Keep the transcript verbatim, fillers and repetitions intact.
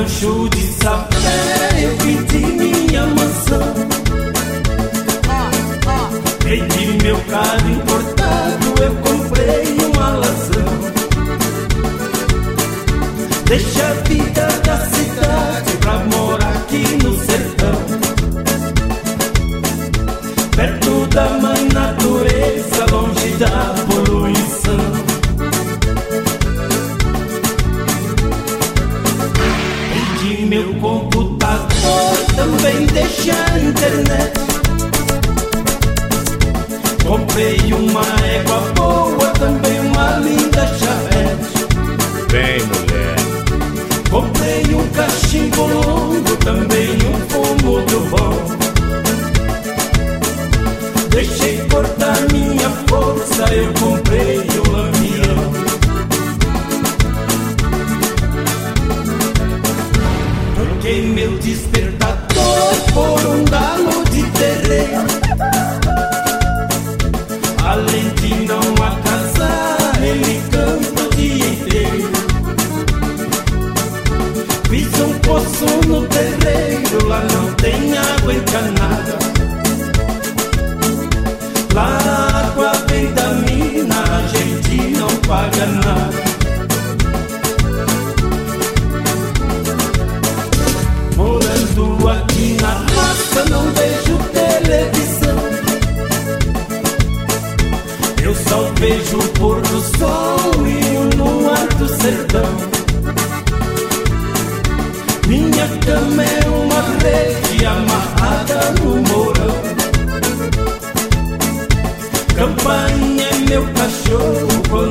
rancho de sapé eu pedi minha mansão. Vendi meu carro importado, eu comprei uma alazão. Deixa a vida da cidade pra morar aqui no sertão, perto da mãe natureza, longe da poluição. Vendi meu computador, também deixa a internet. Comprei uma égua boa, também uma linda charrete. Vem, mulher. Comprei um cachimbo longo, também um fumo do bom. Deixei cortar minha força, eu comprei o lampião. Troquei meu despertador por um galo de terreiro. Além de não atrasar, ele canta o dia inteiro. Fiz um poço no terreiro, lá não tem água encanada. Lá a água vem da mina, a gente não paga nada. Morando aqui na roça, não vejo televisão. Eu só vejo o pôr do sol e o luar do sertão. Minha cama é uma rede amarrada no mourão. Campainha é meu cachorro quando